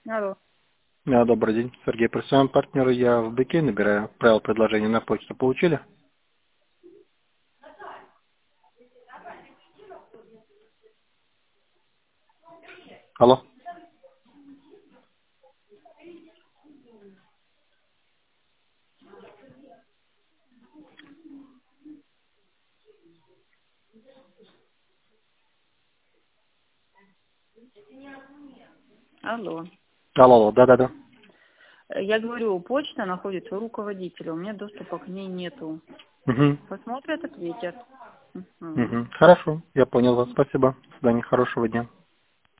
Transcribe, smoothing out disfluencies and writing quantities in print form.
Алло. Добрый день, Сергей, профессиональный партнер. Я в БК набираю. Правила предложения на почту получили? Алло. Алло. Алло, да-да-да. Я говорю, почта находится у руководителя, у меня доступа к ней нету. Угу. Посмотрят, ответят. Мгм. Угу. Хорошо, я понял вас. Спасибо. До свидания, хорошего дня.